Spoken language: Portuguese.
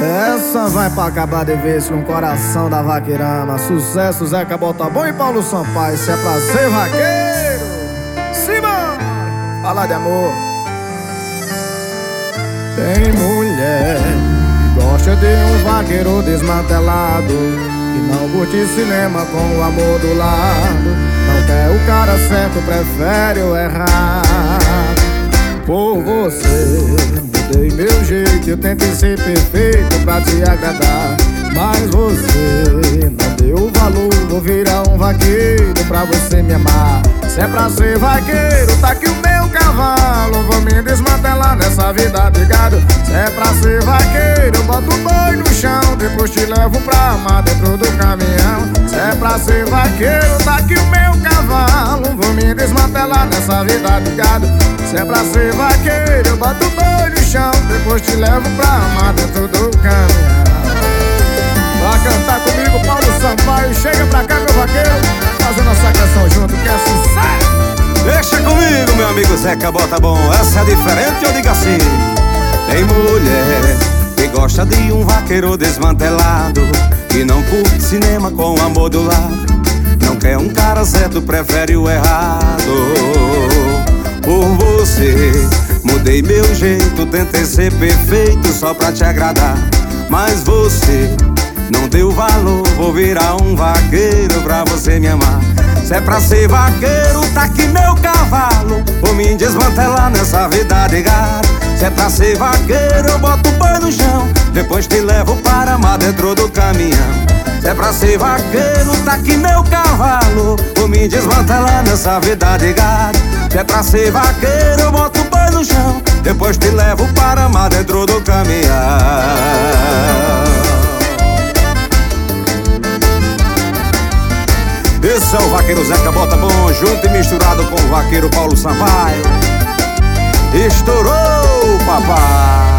Essa vai pra acabar de vez com o coração da vaqueirana. Sucesso, Zeca Botabom e Paulo Sampaio. Se é pra ser vaqueiro, Simão, fala de amor. Tem mulher que gosta de um vaqueiro desmantelado, que não curte cinema com o amor do lado. Não quer o cara certo, prefere o errado. Por você mudei meu jeito, eu tentei ser perfeito pra te agradar, mas você não deu valor. Vou virar um vaqueiro pra você me amar. Se é pra ser vaqueiro, tá aqui o meu cavalo. Vou me desmantelar nessa vida de gado. Se é pra ser vaqueiro, eu boto o boi no chão, depois te levo pra amar dentro do caminhão. Se é pra ser vaqueiro, tá aqui o meu cavalo. Vou me desmantelar nessa vida de gado. Se é pra ser vaqueiro, eu boto o boi no chão, depois te levo pra amar dentro do caminhão. Pra cantar comigo, Paulo Sampaio. Chega pra cá, meu vaqueiro, fazendo essa canção junto, que é sucesso. Deixa comigo, meu amigo Zeca Botabom. Essa é diferente, eu digo assim. Tem mulher que gosta de um vaqueiro desmantelado, que não curte cinema com amor do lado. Não quer um cara certo, prefere o errado. Por você mudei meu jeito, tentei ser perfeito só pra te agradar, mas você não deu valor. Vou virar um vaqueiro pra você me amar. Se é pra ser vaqueiro, tá aqui meu cavalo. Vou me desmantelar nessa vida de gado. Se é pra ser vaqueiro, eu boto o boi no chão, depois te levo para amar dentro do caminhão. Se é pra ser vaqueiro, tá aqui meu cavalo. Vou me desmantelar nessa vida de gado. Se é pra ser vaqueiro, eu boto o boi no chão, depois te levo para amar dentro do caminhão. Esse é o vaqueiro Zeca Botabom, junto e misturado com o vaqueiro Paulo Sampaio. Estourou, papai!